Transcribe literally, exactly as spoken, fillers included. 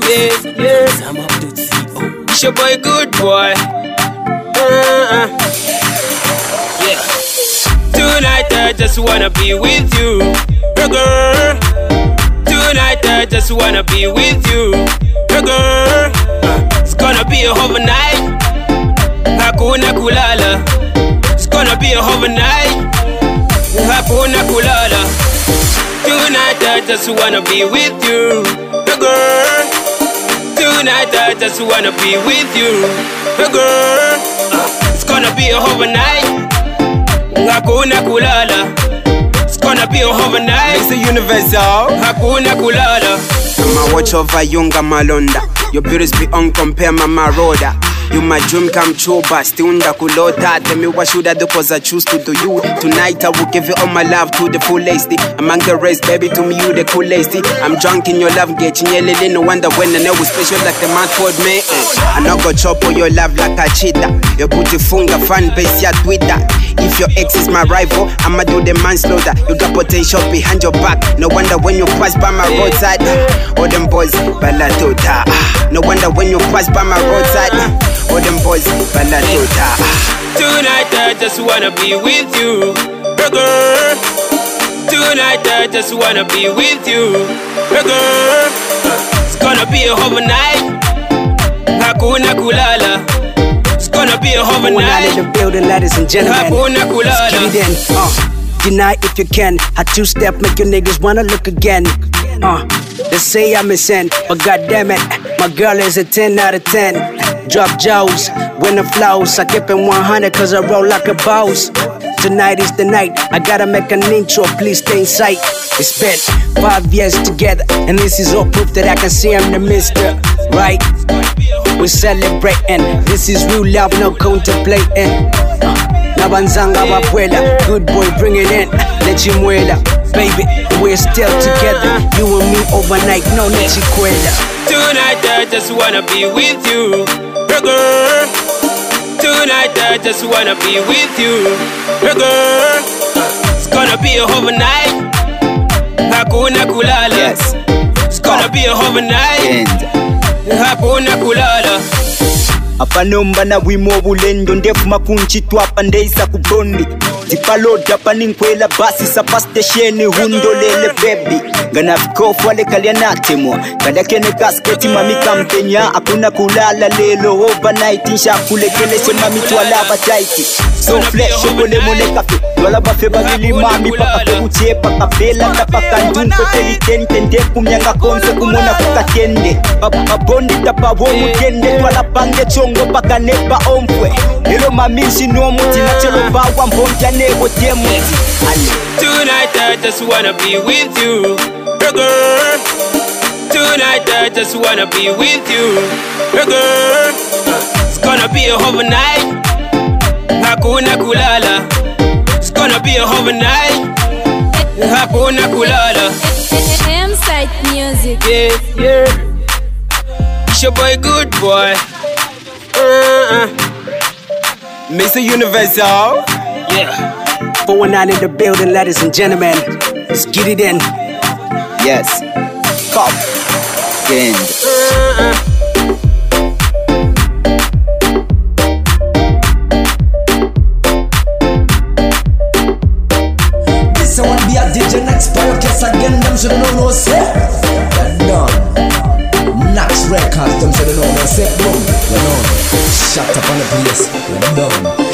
Yeah, yeah. I'm up to C O. It's your boy, good boy. Uh-uh. Yeah. Tonight I just wanna be with you, hey girl. Tonight I just wanna be with you, hey girl. Uh, it's gonna be a overnight. Hakuna kulala. It's gonna be a overnight. Hakuna kulala. Tonight I just wanna be with you, hey girl. Tonight I just wanna be with you, hey girl. Uh, it's gonna be a overnight. Hakuna kulala. It's gonna be a overnight. It's a universal. Hakuna kulala. I'ma watch over Yunga Malonda. Your beauty's beyond compare, Mama Roda. You my dream come true, but still nda kulota. Tell me what should I do, cause I choose to do you. Tonight I will give you all my love to the fullest. Among the rest, baby, to me you the coolest. I'm drunk in your love, getting yelling. No wonder when I know we special like the man told me. I not go chop on your love like a cheetah. Your booty funga fan base ya Twitter. If your ex is my rival, I'ma do the manslaughter. You got potential behind your back. No wonder when you pass by my roadside. All them boys, balatota. No wonder when you pass by my roadside. All them boys, balatota. Tonight I just wanna be with you, hey girl. Tonight I just wanna be with you, hey girl. It's gonna be a overnight. Hakuna kulala. It's gonna be a overnight. When I in the building, ladies and gentlemen, Hakuna kulala. let's get it in. Uh, deny if you can. I two-step, make your niggas wanna look again. Uh, they say I'm a sin, but goddamn it, my girl is a ten out of ten. Drop jaws, when the flows, I keep it one hundred cause I roll like a boss. Tonight is the night, I gotta make an intro, please stay in sight. We spent five years together, and this is all proof that I can see I'm the mister, right? We're celebrating, this is real love, no contemplating. uh, Nabanzanga Babuela, good boy, bring it in, Lechimuela. Baby, we're still together, you and me overnight, no Nechikwela. Tonight I just wanna be with you, hey girl. Tonight I just wanna be with you, hey girl. Uh, it's gonna be a overnight. Hakuna kulala. Yes. It's gonna be a overnight. And Hakuna kulala. Apa nomba na wimo bulendo ndefu makunchi twapa ndeisa kubondi. Tipaloda paninkwela basi sapa stesheni hundolele baby. Gana vikofu wale kalianate mwa kada kene kasketi mami kampenya. Akuna kulala lelo overnight. Insha kulekele se mami tuwala bataiti. So flesh shokole mole kafe wala bafe bagili mami paka fe uche paka fela tapaka ndunko teli tente ndefu myanga konse kumona kukatende. Papa bondi tapa womu tende wala pange chongo paka nepa omfwe. Hello mami shino muti na chelo bawa mbonja nego temuti. Tonight I just wanna be with you, hey girl. Tonight I just wanna be with you, hey girl. Uh, it's gonna be a overnight. Hakuna kulala. It's gonna be a overnight. Hakuna kulala. M-Site Music. Yeah, yeah. It's your boy, good boy. Uh-uh. Mister Universal. Yeah. four one nine in the building, ladies and gentlemen, let's get it in. Yes. Cop. And Uh-uh. This one be a D J next podcast again. Them should know no say. That done. Nax Records. Them should know no say. Boom. You know. Shut up on the place. We're done.